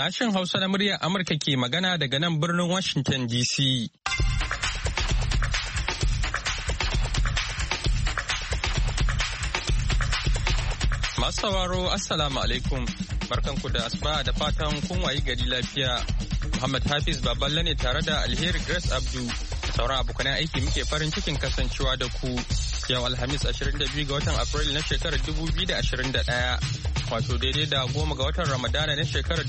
Sashen Hausa na muryar Amurka ke magana daga nan birnin Washington DC. Masu sauraro Assalamu alaikum. Barkanku da asuba da fatan kun wayi gari lafiya. Muhammad Hafiz Baballe ne tare da Alheri Grace Abdu. Sauran abokan aiki muke farin cikin kasancewa da ku. Yau Alhamis 22 ga watan Afrilu na shekarar 2021. Wato daidai da 10 ga watan Ramadana na shekarar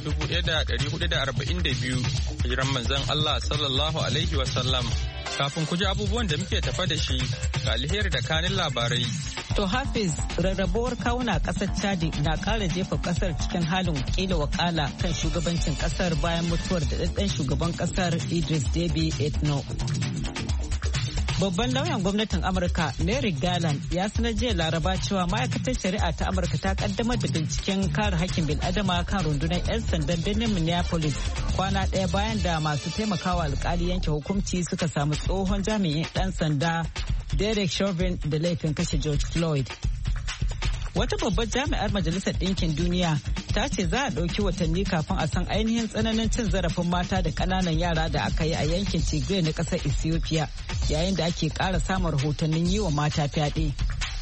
1442. Hijiran manzon Allah sallallahu alaihi wasallam. Kafin ku ji abubuwan da muke tafa da shi ga Alheri da kanin labarai. To Hafiz, rarrabuwar kawuna kasar Chadi na kara jefa kasar cikin halin kila wakala kan shugabancin kasar bayan mutuwar da shugaban kasar Idris Deby Itno. Babban lauyan gwamnatin Amurka Merrick Garland ya sanar jiya Laraba cewa ma'aikatar shari'a ta Amurka ta kaddamar da binciken kare hakkin bil'adama kan rundunar 'yan sandan birnin Minneapolis kwana ɗaya bayan da masu taimakawa alkali yanke hukunci suka samu tsohon jami'in ɗan sanda Derek Chauvin da laifin kashe George Floyd. Wata babbar jami'ar Majalisar Ɗinkin Duniya ta ce za a ɗauki watanni kafin a san ainihin tsananin cin zarafin mata da ƙananan yara da aka yi a yankin Tigray na ƙasar Ethiopia yayin da ake ƙara samun rahotannin yi wa mata fyaɗe.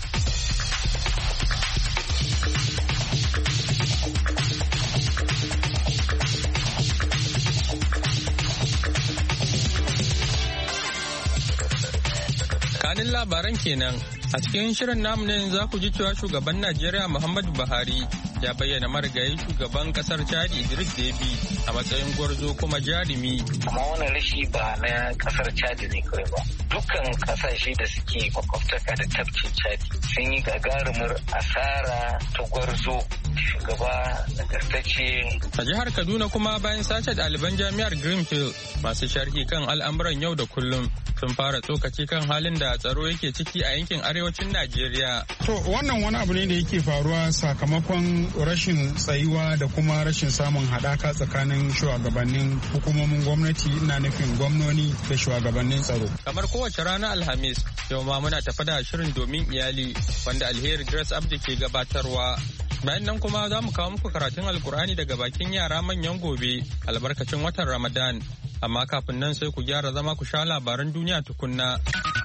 Kanin labaran kenan a cikin shirin namu ne za ku ji cewa shugaban Najeriya Muhammadu Buhari ya bayyana marigayi shugaban kasar Chad Idris Deby a matsayin gwarzo kuma jarumi. Amma wannan rashi ba na kasar Chad ne kawai ba. Dukkan kasashe da suke makwabtaka da tafkin Chad sun yi gagarumar asara ta gwarzo shugaba nagartacce. A jihar Kaduna kuma bayan sace ɗaliban jami'ar Greenfield masu sharhi kan al'amuran yau da kullum sun fara tsokaci kan halin da tsaro yake ciki a yankin arewacin Najeriya. To wannan wani abu ne da yake faruwa sakamakon rashin tsayuwa da kuma rashin samun haɗaka tsakanin shugabannin hukumomin gwamnati, ina nufin gwamnoni da shugabannin tsaro. Kamar kowace rana Alhamis, yau ma muna tafi da shirin domin iyali wanda Alheri Grace Abdi ke gabatarwa. Bayan nan kuma za mu kawo muku karatun Alkur'ani daga bakin yara manyan gobe albarkacin watan Ramadan. Amma kafin nan sai ku gyara zama ku sha labaran duniya tukunna.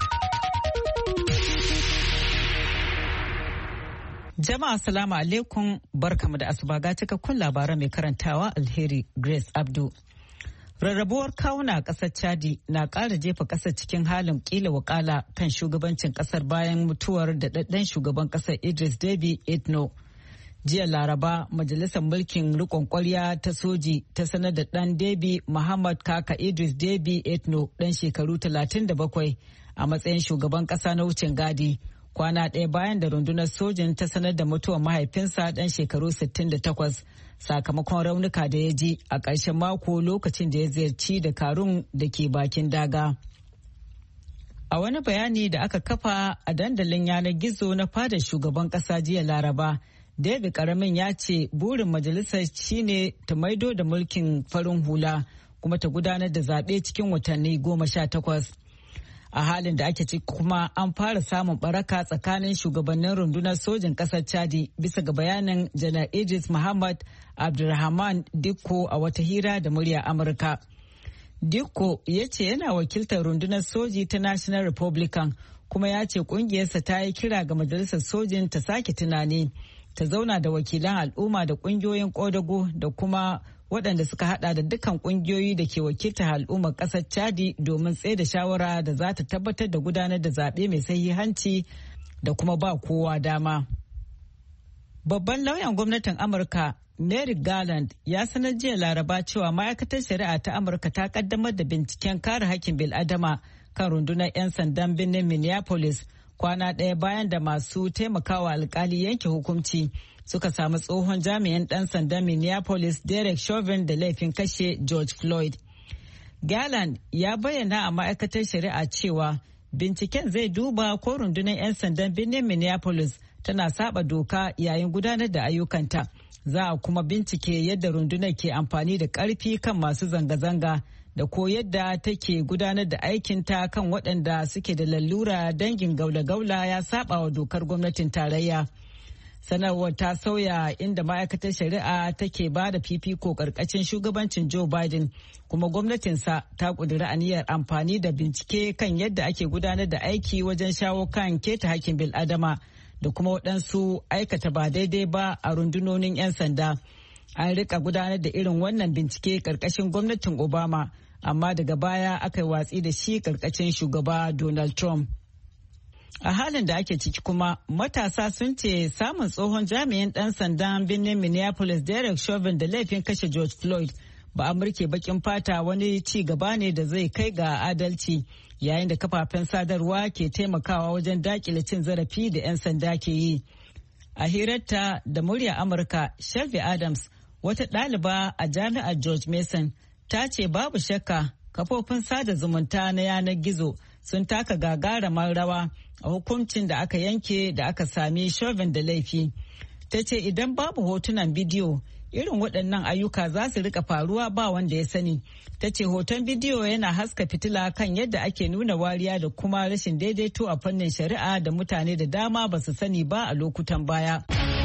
Jama'a salamu alaikum, barkamu da asuba ga cikakkun labaran mai karantawa Alheri Grace Abdu. Rarrabuwar kawuna a ƙasar Chadi na ƙara jefa ƙasar cikin halin ƙila wakala kan shugabancin ƙasar bayan mutuwar da ɗaɗɗan shugaban ƙasar Idris Deby Itno. Jiya Laraba, Majalisar Mulkin Riƙon Ƙwarya ta Soji ta sanar da ɗan Deby Muhammad Kaka Idris Deby Itno ɗan shekaru 37 a matsayin shugaban ƙasa na wucin gadi. Kwana ɗaya bayan da rundunar sojin ta sanar da mutuwar mahaifinsa ɗan shekaru 68 sakamakon raunuka da ya ji a ƙarshen mako lokacin da ya ziyarci Dakarun da ke bakin daga. A wani bayani da aka kafa a dandalin yanar gizo na fadar shugaban ƙasa jiya Laraba, David Karamin ya ce burin majalisar shine ta maido da mulkin farin hula kuma ta gudanar da zaɓe cikin watanni 18. A halin da ake ciki kuma an fara samun baraka tsakanin shugabannin rundunar sojin ƙasar Chadi bisa ga bayanin Janar Idris Muhammad Abdulrahman Dikko a wata hira da murya Amurka. Dikko ya ce yana wakiltar rundunar soji ta National Republican kuma ya ce ƙungiyarsa ta yi kira ga majalisar sojin ta sake tunani. Ta zauna da wakilan al'umma da kungiyoyin kodago da kuma waɗanda suka hada da dukkan kungiyoyi da ke wakiltar al'ummar ƙasar Chadi domin tsaye da shawara da za ta tabbatar da gudanar da zaɓe mai sahihanci da kuma ba kowa dama. Babban lauyan gwamnatin Amurka Merrick Garland ya sanar jiya Laraba cewa ma'aikatar shari'a ta Amurka ta kaddamar da binciken kare hakkin bil'adama kan rundunar 'yan sandan birnin Minneapolis kwana ɗaya bayan da masu taimakawa alkali yanke hukunci suka samu tsohon jami'in ɗan sandan Minneapolis Derek Chauvin da laifin kashe George Floyd. Garland ya bayyana a ma'aikatar shari'a cewa binciken zai duba ko rundunar 'yan sandan birnin Minneapolis tana saba doka yayin gudanar da ayyukanta. Za a kuma bincike yadda rundunar ke amfani da ƙarfi kan masu zanga-zanga da ko yadda take gudanar da aikinta kan waɗanda suke da lalura dangin gaula-gaula ya saba wa dokar gwamnatin tarayya. Sanarwar ta sauya inda ma'aikatar shari'a take ba da fifiko ƙarƙashin shugabancin Joe Biden, kuma gwamnatinsa ta ƙudiri aniyar amfani da bincike kan yadda ake gudanar da aiki wajen shawo kan keta hakkin bil'adama da kuma waɗansu aikata ba daidai ba a rundunonin 'yan sanda. An rika gudanar da irin wannan bincike ƙarƙashin gwamnatin Obama, amma daga baya aka yi watsi da shi ƙarƙashin shugaba Donald Trump. A halin da ake ciki kuma, matasa sun ce samun tsohon jami'in ɗan sandan birnin Minneapolis Derek Chauvin da laifin kashe George Floyd ba Amurke bakin fata wani ci gaba ne da zai kai ga adalci, yayin da kafafen sadarwa ke taimakawa wajen dakile cin zarafi da 'yan sanda ke yi. A hirarta da murya Amurka, Shelby Adams, wata ɗaliba a jami'ar George Mason, ta ce babu shakka kafofin sada zumunta na yanar gizo sun taka gagarumar rawa a hukuncin da aka yanke da aka sami Chauvin da laifi. Ta ce idan babu hotunan bidiyo, irin waɗannan ayyuka za su rika faruwa ba wanda ya sani. Ta ce hoton bidiyo yana haska fitila kan yadda ake nuna wariya da kuma rashin daidaito a fannin shari'a da mutane da dama ba su sani ba a lokutan baya.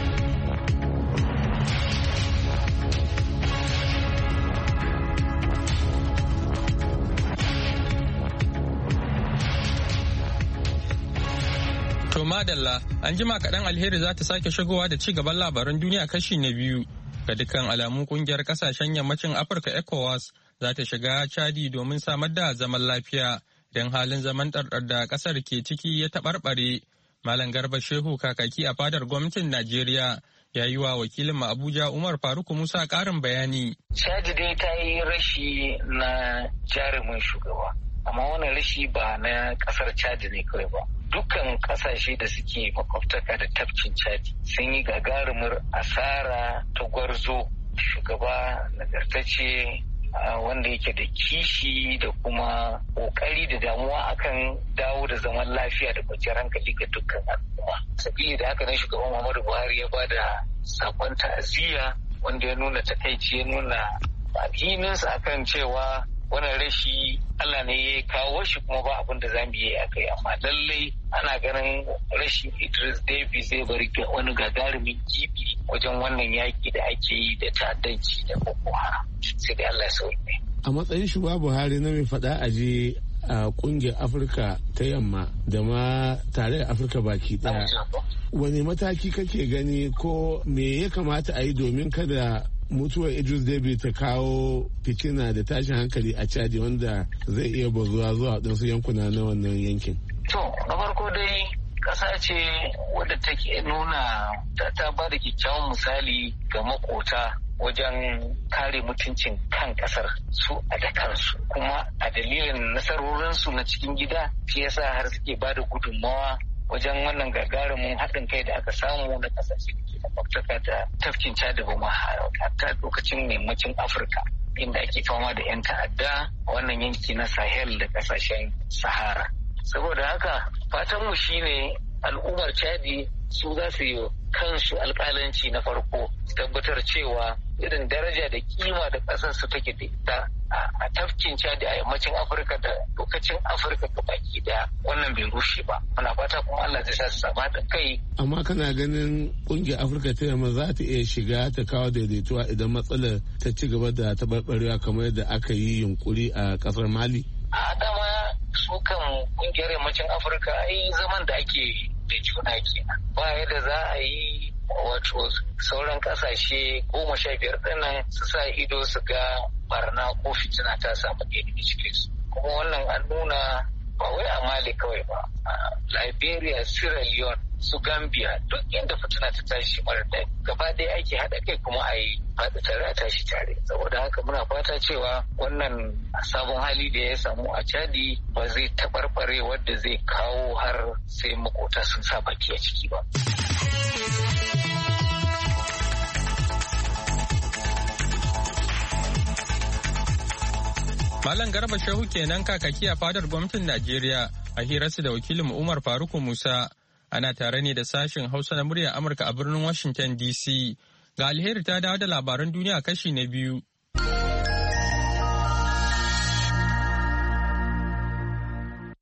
To madalla, an jima kaɗan Alheri za ta sake shigowa da ci gaban labaran duniya kashi na biyu. Ga dukkan alamun kungiyar kasashen yammacin Afirka ECOWAS za ta shiga Chadi domin samar da zaman lafiya don halin zaman ɗarɗar da ƙasar ke ciki ya taɓarɓare. Malam Garba Shehu kakaki a fadar gwamnatin Najeriya ya yi wa wakilin Abuja Umar Faruk Musa ƙarin bayani. Chadi dai ta yi rashi na jarumin shugaba, amma wannan rashi ba na ƙasar Chadi ne kawai ba. Dukkan kasashe da suke makwabtaka da tafkin Chadi sun yi gagarumar asara ta gwarzo shugaba nagartacce wanda yake da kishi da kuma kokari da damuwa akan dawo da zaman lafiya da kwanciyar hankali ga dukkan al'umma. Sabili da haka ne shugaban Muhammadu Buhari ya ba da sakon ta'aziyya wanda ya nuna takaici, ya nuna alhininsa akan cewa wannan rashi Allah ne ya kawo shi kuma ba abin da za mu yi a kai, amma lallai ana ganin rashin Idris Deby zai bari wani gagarumin gibi wajen wannan yaki da ake yi da ta'addanci da Boko Haram. Sai dai Allah ya sauke. A matsayin shugaba Buhari na mai faɗa aje a kungiyar Afirka ta yamma da ma tarayyar Afirka baki ɗaya. Wani mataki kake gani ko me ya kamata a yi domin kada mutuwar Idris Deby ta kawo fitina da tashin hankali a Chadi wanda zai iya bazuwa zuwa waɗansu yankuna na wannan yankin? To, na farko dai ƙasa ce wadda take nuna ta ba da kyakkyawan misali ga makota wajen kare mutuncin kan ƙasar su a da kansu, kuma a dalilin nasarorinsu na cikin gida shi yasa har suke ba da gudunmawa wajen wannan gagarumin haɗin kai da aka samu na ƙasashe da ke makwabtaka da tafkin Chadi ba ma hatta lokacin yammacin Afirka inda ake fama da 'yan ta'adda a wannan yanki na Sahel da ƙasashen Sahara. Saboda haka fatanmu shine al'ummar Chadi su za su yi kansu alƙalanci na farko, tabbatar cewa irin daraja da kima da ƙasar su take da ita a tafkin Chadi a yammacin Afirka da lokacin Afirka ga baki daya wannan bai rushe ba. Muna fata kuma Allah zai sa su samu da kai. Amma kana ganin kungiyar Afirka ta yamma za ta iya shiga ta kawo daidaituwa idan matsalar ta ci gaba da taɓarɓarewa kamar yadda aka yi yunkuri a ƙasar Mali? A dama su kan kungiyar yammacin Afirka ai zaman da ake da juna kenan. Ba yadda za a yi wato sauran kasashe 15 ɗinnan su sa ido su ga barna ko fitina ta samu ɗaya cikin su. Kuma wannan an nuna ba wai a Mali kawai ba, a Liberia, Sierra Leone, su Gambia, duk inda fitina ta tashi mara daɗi gaba ɗaya ake haɗa kai kuma a yi faɗi tare a tashi tare. Saboda haka muna fata cewa wannan sabon hali da ya samu a Chadi ba zai taɓarɓare wadda zai kawo har sai makota sun sa baki a ciki ba. Malam Garba Shehu kenan kakaki a fadar gwamnatin Najeriya a hirarsu da wakilin Umar Faruku Musa. Ana tare ne da sashen Hausa na muryar Amurka a birnin Washington DC. Ga Alheri ta dawo da labaran duniya kashi na biyu.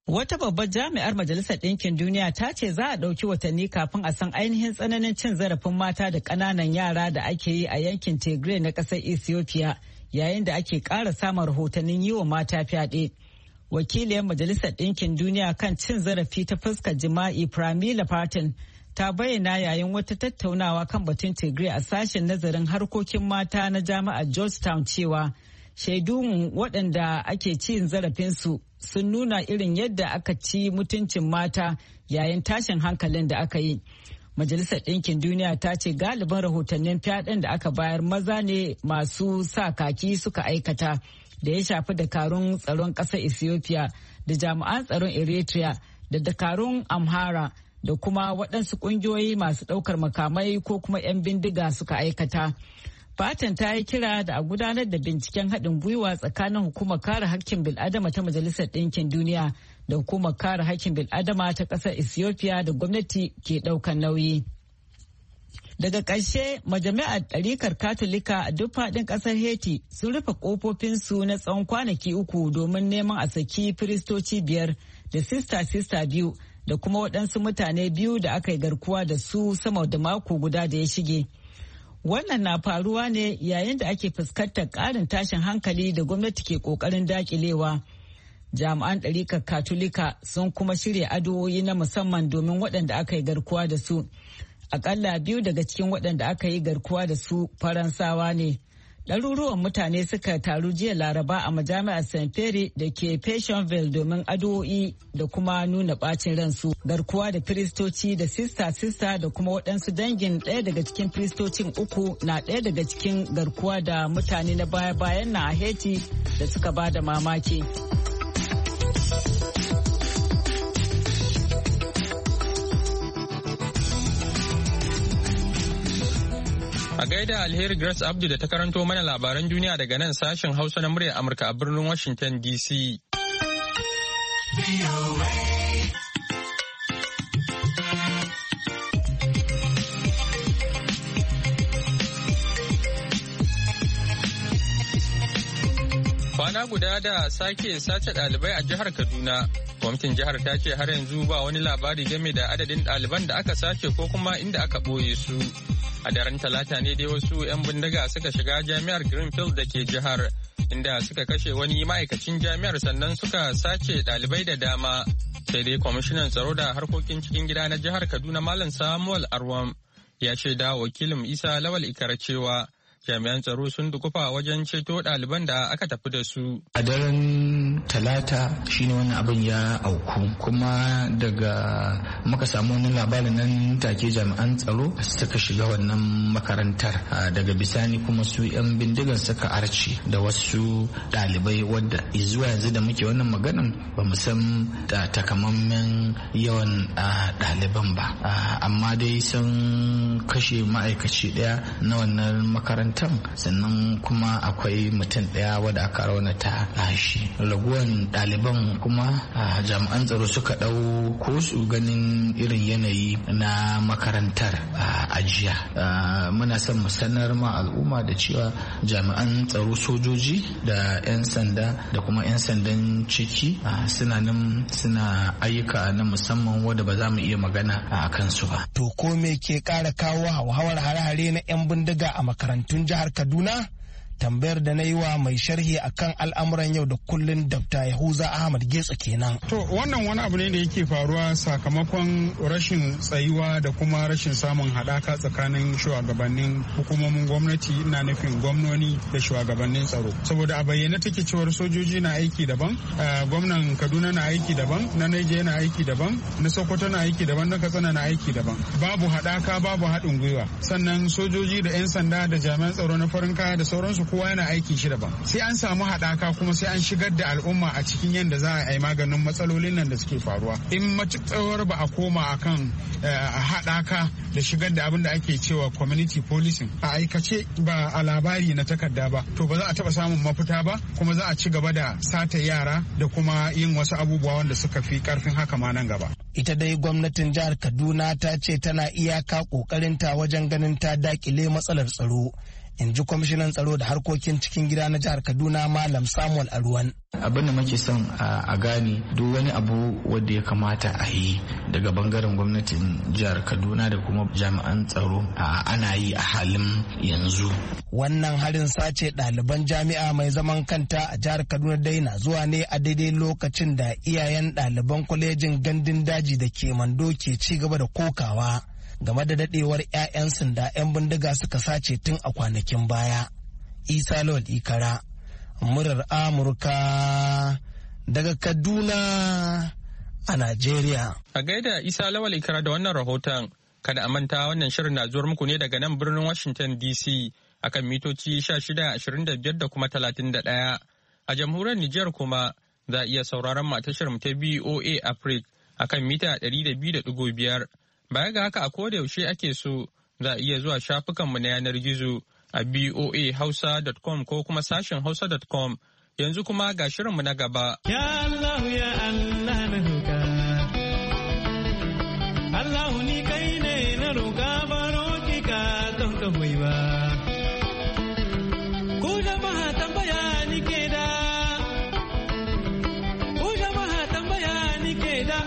Wata babbar jami'ar Majalisar Ɗinkin Duniya ta ce za a ɗauki watanni kafin a san ainihin tsananin cin zarafin mata da ƙananan yara da ake yi a yankin Tigray na ƙasar Ethiopia yayin da ake ƙara samun rahotannin yi wa mata fyaɗe. Wakiliyar Majalisar Ɗinkin Duniya kan cin zarafi ta fuskar jima'i Pramila Patten ta bayyana yayin wata tattaunawa kan batun Tigray a sashen nazarin harkokin mata na jami'ar Georgetown cewa shaidun waɗanda ake cin zarafinsu sun nuna irin yadda aka ci mutuncin mata yayin tashin hankalin da aka yi. Majalisar Ɗinkin Duniya ta ce galibin rahotannin fyaɗen da aka bayar maza ne masu sa kaki suka aikata da ya shafi dakarun tsaron ƙasar Ethiopia da jami'an tsaron Eritrea da dakarun Amhara da kuma waɗansu ƙungiyoyi masu ɗaukar makamai ko kuma 'yan bindiga suka aikata. Fatan ta yi kira da a gudanar da binciken haɗin gwiwa tsakanin hukumar kare hakkin bil'adama ta Majalisar Ɗinkin Duniya da hukumar kare hakkin bil'adama ta ƙasar Ethiopia da gwamnati ke ɗaukar nauyi. Daga ƙarshe, majami'ar ɗarikar Katolika a duk faɗin ƙasar Haiti sun rufe ƙofofinsu na tsawon kwanaki 3 domin neman a saki firistoci 5 da sista 2 da kuma waɗansu mutane 2 da aka yi garkuwa da su sama da mako guda da ya shige. Wannan na faruwa ne yayin da ake fuskantar ƙarin tashin hankali da gwamnati ke ƙoƙarin daƙilewa. Jami'an ɗarikar Katolika sun kuma shirya addu'o'i na musamman domin waɗanda aka yi garkuwa da su. Akalla 2 daga cikin waɗanda aka yi garkuwa da su Faransawa ne. Ɗaruruwan mutane suka taru jiya Laraba a majami'ar St. Pierre da ke Pétionville domin addu'o'i da kuma nuna ɓacin ransu. Garkuwa da firistoci da sista da kuma waɗansu dangin ɗaya daga cikin firistocin 3 na ɗaya daga cikin garkuwa da mutane na baya-bayan na a Haiti da suka ba da mamaki. A gaida Alheri Grace Abdu da ta karanto mana labaran duniya daga nan sashen Hausa na muryar Amurka a birnin Washington DC. Kwana guda da sake sace ɗalibai a jihar Kaduna. Gwamnatin jihar ta ce har yanzu ba wani labari game da adadin ɗaliban da aka sace ko kuma inda aka ɓoye su. A daren talata ne dai wasu 'yan bindiga suka shiga jami'ar Greenfield da ke jihar, inda suka kashe wani ma'aikacin jami'ar sannan suka sace ɗalibai da dama. Sai dai kwamishinan tsaro da harkokin cikin gida na jihar Kaduna Malam Samuel Arwam ya shaida wakilin Isa Lawal Ikara cewa jami'an tsaro sun dukufa wajen ceto ɗaliban da aka tafi da su. A daren talata shine wannan abin ya auku, kuma daga muka samu wani labarin nan take jami'an tsaro suka shiga wannan makarantar. Daga bisani kuma su 'yan bindigan suka arce da wasu ɗalibai wadda zuwa yanzu da muke wannan maganan ba mu san takamaiman yawan ɗaliban ba. Amma dai sun kashe ma'aikaci ɗaya na wannan makarantar, sannan kuma akwai mutum ɗaya wadda aka raunata shi. Raguwan ɗaliban kuma jami'an tsaro suka ɗauko su ganin irin yanayi na makarantar a jiya. Muna son mu sanar ma al'umma da cewa jami'an tsaro, sojoji da 'yan sanda da kuma 'yan sandan ciki suna nan suna ayyuka na musamman wadda ba za mu iya magana a kansu ba. To ko me ke ƙara kawo hauhawar hare-hare na 'yan bindiga a makarantun jihar Kaduna? Tambayar da na yi wa mai sharhi akan al'amuran yau da kullun Dr. Yahuza Ahmad Getsa kenan. To wannan wani abu ne da yake faruwa sakamakon rashin tsayuwa da kuma rashin samun haɗaka tsakanin shugabannin hukumomin gwamnati, ina nufin gwamnoni da shugabannin tsaro. Saboda a bayyane take cewar sojoji na aiki daban, gwamnan Kaduna na aiki daban, na Niger na aiki daban, na Sokoto na aiki daban, na Katsina na aiki daban. Babu haɗaka, babu haɗin gwiwa. Sannan sojoji da 'yan sanda da jami'an tsaro na farin kaya da sauransu kowa yana aiki shi daban. Sai an samu haɗaka kuma sai an shigar da al'umma a cikin yadda za a yi maganin matsalolin nan da suke faruwa. In matuƙar ba a koma akan haɗaka da shigar da abin da ake cewa community policing a aikace ba a labari na takarda ba, to ba za a taɓa samun mafita ba, kuma za a ci gaba da sata yara da kuma yin wasu abubuwa wanda suka fi ƙarfin haka ma nan gaba. Ita dai gwamnatin jihar Kaduna ta ce tana iyaka ƙoƙarinta wajen ganin ta daƙile matsalar tsaro, in ji kwamishinan tsaro da harkokin cikin gida na jihar Kaduna Malam Samuel Aruwan. Abin da muke son a gane duk wani abu wanda ya kamata a yi daga bangaren gwamnatin jihar Kaduna da kuma jami'an tsaro ana yi a halin yanzu. Wannan harin sace ɗaliban jami'a mai zaman kanta a jihar Kaduna dai na zuwa ne a daidai lokacin da iyayen ɗaliban kwalejin gandun daji da ke Mando ke ci gaba da kokawa game da dadewar 'ya'yan sanda 'yan bindiga suka sace tun a kwanakin baya. Isa Lawal Ikara, murar Amurka daga Kaduna a Najeriya. A gaida Isa Lawal Ikara da wannan rahoton, kada a manta wannan shirin na zuwar muku ne daga nan birnin Washington DC akan mitoci 1625 da kuma 31. A jamhuriyar Nijar kuma za a iya sauraron matashar mu ta BOA Africa akan mita 200.5. Baya ga haka a koda yaushe ake so za a iya zuwa shafukanmu na yanar gizo a boahausa.com ko kuma sashen hausa.com. Yanzu kuma ga shirinmu na gaba. Ya Allah ya Allah na roƙa. Allah ni kai ne na roƙa baro ki ka don ka hoyi ba. Ku jama'a tambaya ni ke da. Ku jama'a tambaya ni ke da.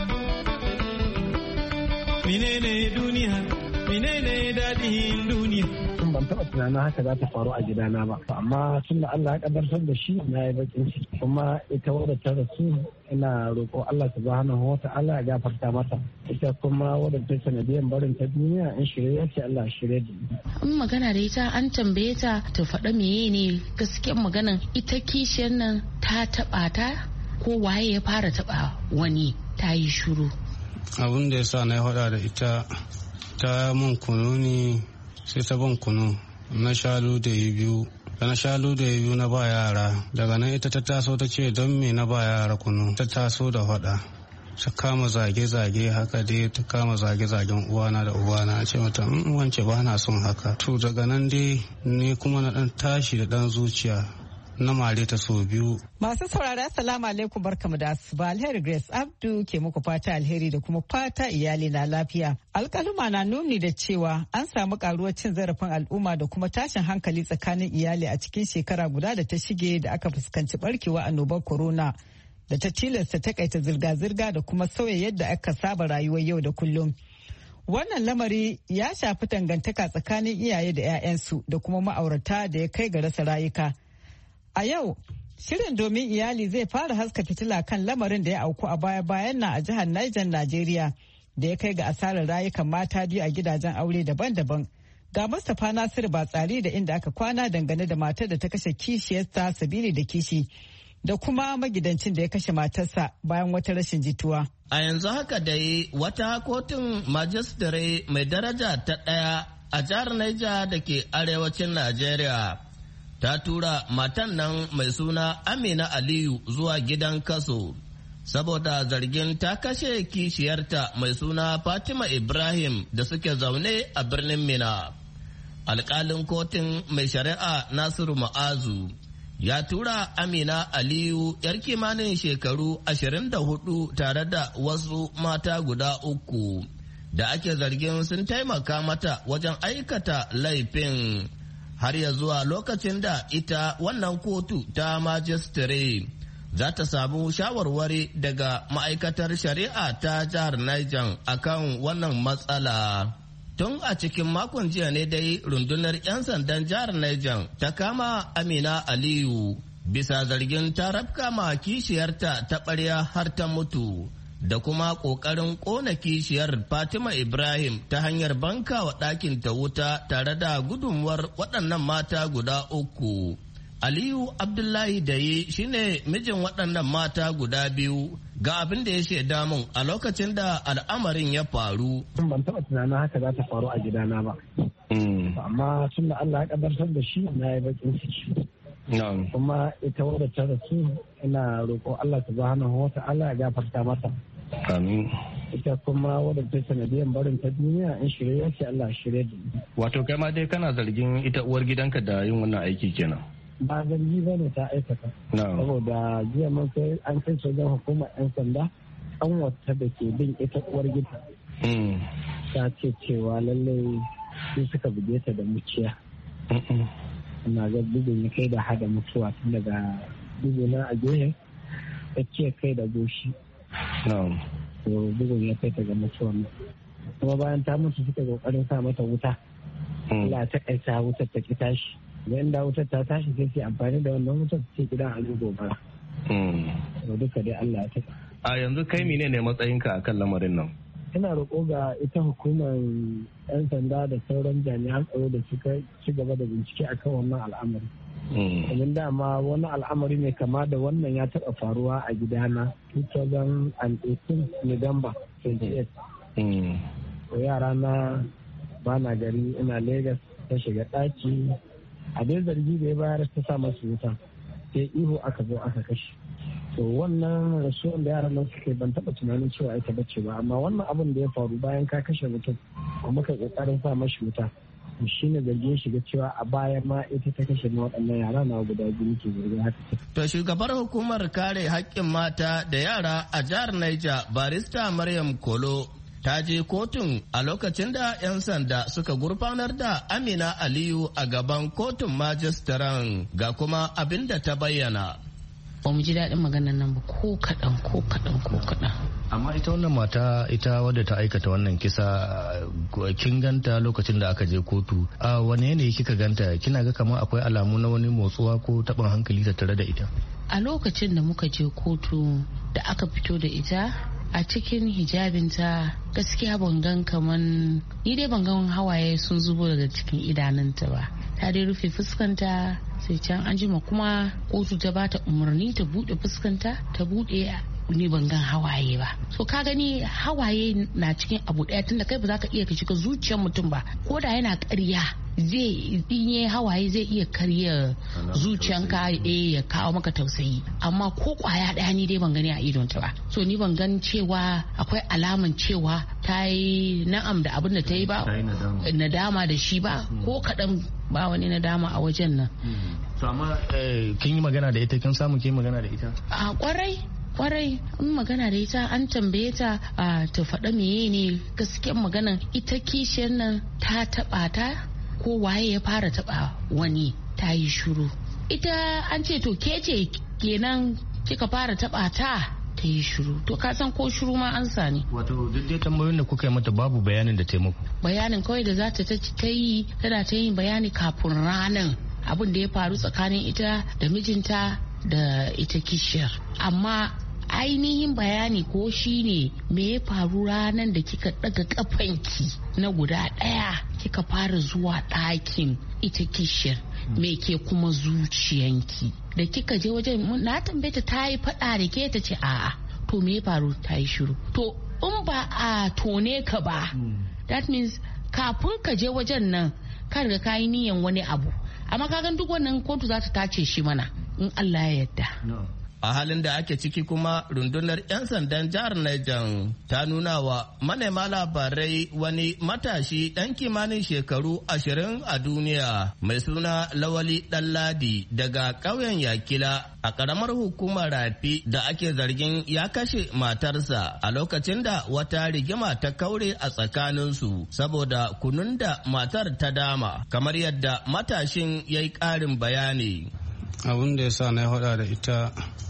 Menene duniya, menene daɗin duniya. Ban taɓa tunanin haka za ta faru a gidana ba, amma tun da Allah ya kaddartar da shi na yi bakin ciki, kuma ita wadda ta rasu ina roƙo Allah subhanahu wa ta'ala ya gafarta mata, ita kuma wadda ta sanadiyan barin ta duniya in shirye ce Allah shirye da in magana da ita an tambaye ta ta faɗa meye ne gaskiyar maganan ita kishiyar nan ta taɓa ta ko waye ya fara taɓa wani, ta yi shuru. Abin da ya sa na faɗa da ita ta mun kunu ne sai ta ban kunu na shalu da biyu da na shalu da biyu na ba yara daga nan ita ta taso ta ce don me na ba yara kunu ta taso da faɗa ta kama zage-zage haka dai ta kama zage-zagen uwana da uwana a ce mata wance ba na son haka to daga nan dai ne kuma na dan tashi da dan zuciya na mare ta so biyu. Masu saurari assalamu alaikum barkamu da asuba. Alheri Grace Abdu ke muku fata alheri da kuma fata iyali na lafiya. Alkaluma na nuni da cewa an samu karuwar cin zarafin al'umma da kuma tashin hankali tsakanin iyali a cikin shekara guda da ta shige da aka fuskanci barkewa annobar corona da ta tilasta takaita zirga-zirga da kuma sauya yadda aka saba rayuwar yau da kullum. Wannan lamari ya shafi dangantaka tsakanin iyaye da 'ya'yansu da kuma ma'aurata da ya kai ga rasa rayuka. A yau, shirin domin iyali zai fara haska fitila kan lamarin da ya auku a baya-bayan na a jihar Niger, Najeriya, da ya kai ga asarar rayukan mata biyu a gidajen aure daban-daban. Ga Mustapha Nasiru Batsari da inda aka kwana dangane da matar da ta kashe kishiyarta sabili da kishi, da kuma magidancin da ya kashe matarsa bayan wata rashin jituwa. A yanzu haka dai wata kotun majistare mai daraja ta ɗaya a jihar Niger da ke arewacin Najeriya. Ta tura matan nan mai suna Amina Aliyu zuwa gidan kaso saboda zargin ta kashe kishiyarta mai suna Fatima Ibrahim da suke zaune a birnin Mina. Alƙalin kotun mai shari'a Nasiru Ma'azu ya tura Amina Aliyu yar kimanin shekaru 24 tare da wasu mata guda uku da ake zargin sun taimaka mata wajen aikata laifin. Har ya zuwa lokacin da ita wannan kotu ta majistare za ta samu shawarwari daga ma'aikatar shari'a ta jihar Niger akan wannan matsala. Tun a cikin makon jiya ne dai rundunar 'yan sandan jihar Niger ta kama Amina Aliyu bisa zargin ta rafka ma kishiyarta ta ɓarya har ta mutu. Da kuma ƙoƙarin ƙona kishiyar Fatima Ibrahim ta hanyar banka wa ɗakin ta wuta tare da gudunmuwar waɗannan mata guda uku. Aliyu Abdullahi Daye shine mijin waɗannan mata guda biyu ga abin da ya shaida mun a lokacin da al'amarin ya faru. Ban taɓa tunanin haka za ta faru a gidana ba. Amma tun da Allah ya ƙaddartar da shi na yi bakin ciki. Kuma ita wadda ta rasu ina roƙo Allah subhanahu wa ta'ala ya gafarta mata. Amin. Ita kuma wadda ta sanadiyan barin ta duniya in shirye ce Allah shirye da. Wato kai ma dai kana zargin ita uwar gidanka da yin wannan aiki kenan. Ba zargi ba ne ta aikata. Saboda jiya mun kai an kai sojan hukumar 'yan sanda an wata da ke bin ita uwar gida. Ta ce cewa lallai sun suka buge ta da muciya. ina ga bugun ya kai da hada mutuwa tun daga bugu na a gehe tsakiyar kai da goshi. To bugun ya kai ta ga mutuwa. Kuma bayan ta mutu suka kokarin sa mata wuta. Allah ta kaita wutar ta ki tashi. Idan da wutar ta tashi sai su amfani da wannan wutar ce gidan a gobara. To duka dai Allah ya taka. A yanzu kai menene matsayinka akan lamarin nan? Ina roƙo ga ita hukumar 'yan sanda da sauran jami'an tsaro da suka ci gaba da bincike akan wannan al'amari. Domin dama wani al'amari ne kama da wannan ya taɓa faruwa a gidana 2018 November 28. Yara na bana gari ina Lagos ta shiga ɗaki a dai zargi da ya bayar ta sa masu wuta sai ihu aka zo aka kashe. To wannan rasuwan da yaran nan suke ban taɓa tunanin cewa ita bace ba, amma wannan abin da ya faru bayan ka kashe mutum kuma ka kokarin sa mashi wuta shi ne zargin shiga cewa a baya ma ita ta kashe waɗannan yara na guda biyu ke zargin haka. To shugabar hukumar kare haƙƙin mata da yara a jihar Niger barista Maryam Kolo ta je kotun a lokacin da 'yan sanda suka gurfanar da Amina Aliyu a gaban kotun majistaran ga kuma abin da ta bayyana. Ba mu ji daɗin maganar nan ba ko kaɗan. Amma ita wannan mata ita wadda ta aikata wannan kisa kin ganta lokacin da aka je kotu a wani yanayi kika ganta kina ga kamar akwai alamu na wani motsuwa ko taɓin hankali tattare da ita? A lokacin da muka je kotu da aka fito da ita a cikin hijabinta gaskiya ban gan kaman ni dai ban gan hawaye sun zubo daga cikin idanunta ba. Ta dai rufe fuskanta sai can an jima kuma kotu ta bata umarni ta bude fuskanta ta bude ni ban gan hawaye ba. So ka gani hawaye na cikin abu daya tunda kai ba za ka iya ka shiga zuciyar mutum ba ko da yana ƙarya zai dinye hawaye zai iya karya zuciyanka ya kawo maka tausayi amma ko kwaya daya ni dai ban gani a idonta ba. So ni ban gan cewa akwai alaman cewa ta yi na'am da abin da ta yi ba nadama da shi ba ko kaɗan ba wani nadama a wajen nan. To amma kin yi magana da ita kin samu kin magana da ita? A kwarai in magana da ita an tambaye ta ta faɗa meye ne gaskiyar maganan ita kishiyar nan ta taɓa ta ko waye ya fara taɓa wani ta yi shuru. Ita an ce to ke ce kenan kika fara taɓa ta yi shuru to ka san ko shuru ma an sani. Wato duk dai tambayoyin da kuka yi mata babu bayanin da taimako. Bayanin kawai da za ta yi tana ta yin bayani kafin ranan abin da ya faru tsakanin ita da mijinta da ita kishiyar amma ainihin bayani ko shine me ya faru ranar da kika daga kafanki na guda daya kika fara zuwa ɗakin ita kishiyar me ke kuma zuciyanki da kika je wajen na tambaye ta yi faɗa da ke ta ce a'a to me ya faru ta yi shiru. To in ba a tone ka ba that means kafin ka je wajen nan ka riga ka yi niyan wani abu amma kagan duk wannan kotu za ta tace shi mana in Allah ya yarda. A halin da ake ciki kuma rundunar 'yan sandan jihar Niger ta nuna wa manema labarai wani matashi ɗan kimanin shekaru 20 a duniya mai suna Lawali Ɗanladi daga ƙauyen Yakila a ƙaramar hukumar Rafi da ake zargin ya kashe matarsa a lokacin da wata rigima ta kaure a tsakaninsu saboda kunun da matar ta dama kamar yadda matashin ya yi ƙarin bayani. Abin da ya sa na haɗa da ita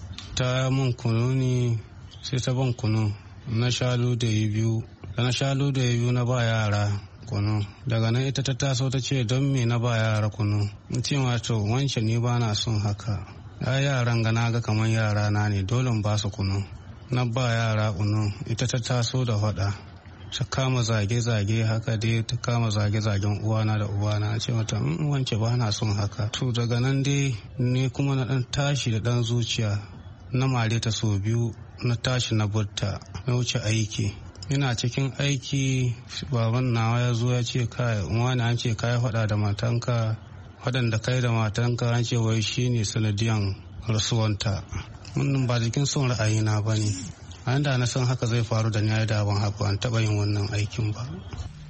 ta mun kunu ne sai ta ban kunu na shalu da biyu da na shalu da biyu na ba yara kunu daga nan ita ta taso ta ce don me na ba yara kunu in ce wato wance ne ba na son haka yaran ga na ga kamar yara na ne dole ba su kunu na ba yara kunu ita ta taso da faɗa ta kama zage-zage haka dai ta kama zage-zagen uwana da ubana ce mata wance ba na son haka to daga nan dai ne kuma na dan tashi da dan zuciya na mare ta so biyu na tashi na butta na wuce aiki ina cikin aiki baban nawa ya zo ya ce kai wani an ce kai faɗa da matanka waɗanda kai da matanka an ce wai shine sanadiyan rasuwanta wannan ba jikin son ra'ayina ba ne a inda na san haka zai faru da ni da ban haka an taɓa yin wannan aikin ba.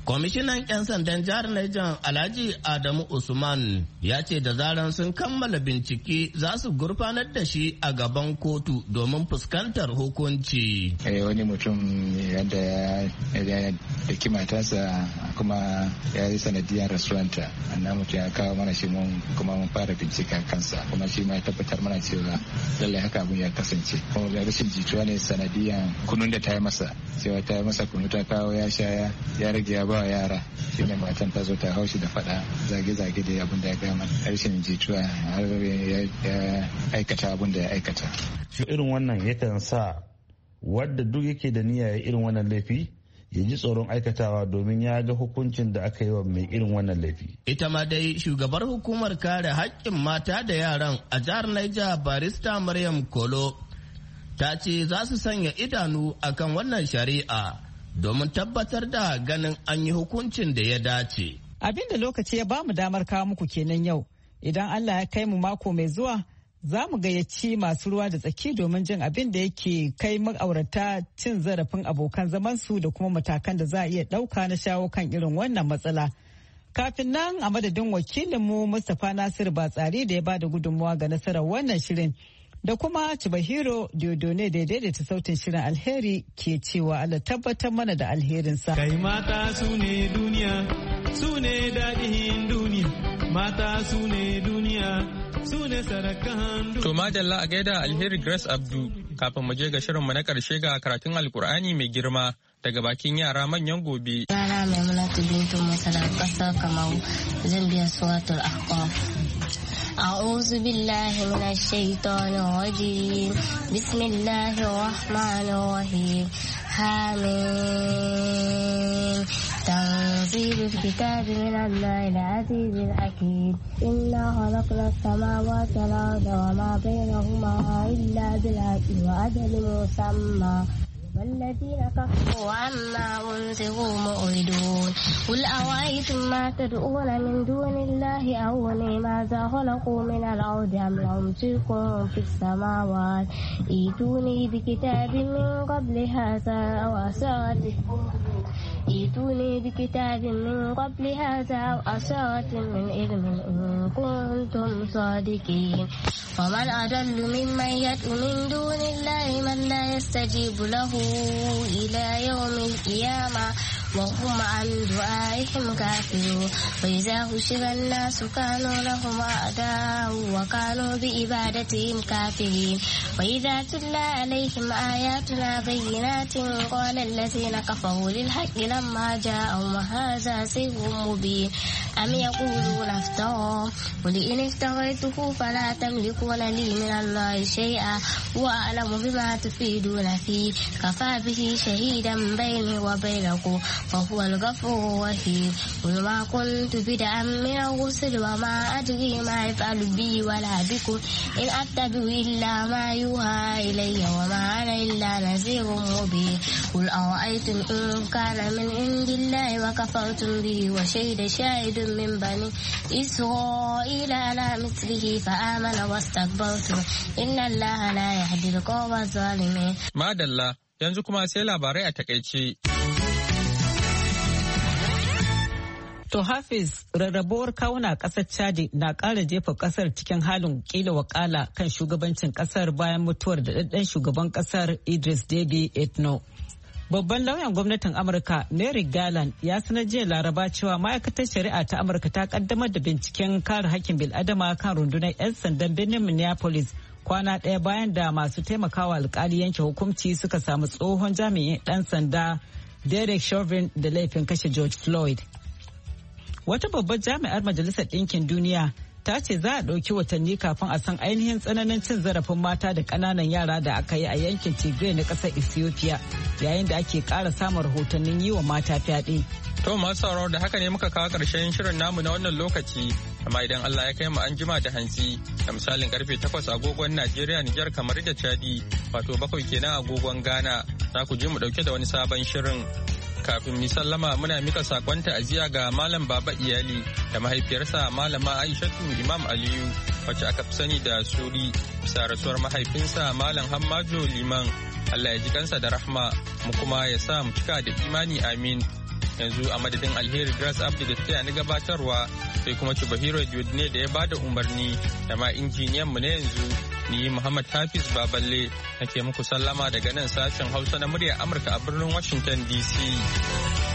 Kwamishinan 'yan sandan jihar Niger Alhaji Adamu Usman ya ce da zaran sun kammala bincike za su gurfanar da shi a gaban kotu domin fuskantar hukunci. Wani mutum yadda ya daki matarsa kuma ya yi sanadiyar rasuwanta, annan mutum ya kawo mana shi kuma mun fara bincika kansa, kuma shi ma ya tabbatar mana cewa lallai haka abin ya kasance. Kuma rashin jituwa ne sanadiyan kunun da ta yi masa, cewa ta yi masa kunu ta kawo ya sha ya rage ya ba yara, shi ne matan ta zo ta haushi da fada zage-zage da abin da ya gama harshen jituwa har ya aikata abin da ya aikata. Shi irin wannan yakan sa wadda duk yake da niyya ya irin wannan laifi ya ji tsoron aikatawa domin ya ga hukuncin da aka yi wa mai irin wannan laifi. Ita ma dai shugabar hukumar kare haƙƙin mata da yaran a jihar Niger barista Maryam Kolo ta ce za su sanya idanu akan wannan shari'a domin tabbatar da ganin an yi hukuncin da ya dace. Abin da lokaci ya ba mu damar kawo muku kenan yau. Idan Allah ya kai mu mako mai zuwa, za mu gayyaci masu ruwa da tsaki domin jin abin da yake kai ma'aurata cin zarafin abokan zamansu da kuma matakan da za a iya ɗauka na shawo kan irin wannan matsala. Kafin nan a madadin wakilinmu Mustapha Nasiru Batsari da ya ba da gudunmawa ga nasarar wannan shirin. Da kuma Chibahiro Diodone da daidaita sautin shirin alheri ke cewa Allah tabbatar mana da alherinsa. Kai mata su ne duniya, su ne daɗin duniya, mata su ne duniya, su ne sarakan duniya. To madalla a gaida alheri Grace Abdu, kafin mu je ga shirinmu na ƙarshe ga karatun Alkur'ani mai girma daga bakin yara manyan gobe. Rana Maimunatu Bintu Musa daga ƙasar Kamaru, zan biya suratul Ahqaf. أعوذ بالله من الشيطان الرجيم بسم الله الرحمن الرحيم حميم تنزيل الكتاب من الله العزيز الحكيم إنا خلقنا السماوات والأرض وما بينهما إلا بالحق وأجل مسمى والذين كفروا عما أنذروا معرضون قل أرأيتم ما تدعون من دون الله أروني ماذا خلقوا من الأرض أم لهم شرك في السماوات ائتوني بكتاب من قبل هذا أو أثارة من علم إن كنتم صادقين ومن أضل ممن يدعو من دون الله من لا يستجيب له إلى يوم القيامة وهم عن دعائهم كافرون وإذا حشر الناس كانوا لهم أعداء وكانوا بعبادتهم كافرين وإذا تتلى عليهم آياتنا بينات قال الذين كفروا للحق لما جاءهم هذا سحر مبين أم يقولون افتراه قل إن افتريته فلا تملكون لي من الله شيئا وأعلم بما تفيدون فيه كفى به شهيدا بيني وبينكم وهو الغفور الرحيم قل ما كنت بدعا من الرسل وما أدري ما يفعل بي ولا بكم إن أتبع إلا ما يوحى إلي وما أنا إلا نذير مبين قل أرأيتم إن كان من عند الله وكفرتم به وشهد شاهد من بني إسرائيل على مثله فآمن واستكبرتم إن الله لا يهدي القوم الظالمين. Madalla yanzu kuma sai labarai a takaice. To Hafiz, rarrabuwar kawuna ƙasar Chadi na ƙara jefa ƙasar cikin halin kila wakala kan shugabancin ƙasar bayan mutuwar da ɗaɗɗan shugaban ƙasar Idris Deby Itno. Babban lauyan gwamnatin Amurka Merrick Garland ya sanar jiya Laraba cewa ma'aikatar shari'a ta Amurka ta kaddamar da binciken kare hakkin bil'adama kan rundunar 'yan sandan birnin Minneapolis kwana ɗaya bayan da masu taimakawa alkali yanke hukunci suka samu tsohon jami'in ɗan sanda Derek Chauvin da laifin kashe George Floyd. Wata babbar jami'ar Majalisar Ɗinkin Duniya ta ce za a ɗauki watanni kafin a san ainihin tsananin cin zarafin mata da ƙananan yara da aka yi a yankin Tigray na ƙasar Ethiopia yayin da ake ƙara samun rahotannin yi wa mata fyaɗe. To masu sauraro da haka ne muka kawo ƙarshen shirin namu na wannan lokaci, amma idan Allah ya kai mu an jima da hantsi da misalin karfe 8 agogon Najeriya, Nijar, kamar da Chadi, wato 7 kenan agogon Ghana, za ku je mu ɗauke da wani sabon shirin. Kafin mi sallama muna mika sakon ta'aziyya ga Malam Baba Iyali da mahaifiyarsa Malama Aishatu Imam Aliyu wacce aka fi sani da Suri bisa rasuwar mahaifinsa Malam Hammajo Liman. Allah ya ji kansa da rahma mu kuma ya sa mu cika da imani amin. yanzu a madadin Alheri Grace Abdu da ta ni gabatarwa sai kuma Chubahiro ne da ya bada umarni da ma injiniyan mu na yanzu ni Muhammad Hafiz Baballe nake muku sallama daga nan sashen Hausa na muryar Amurka a birnin Washington DC.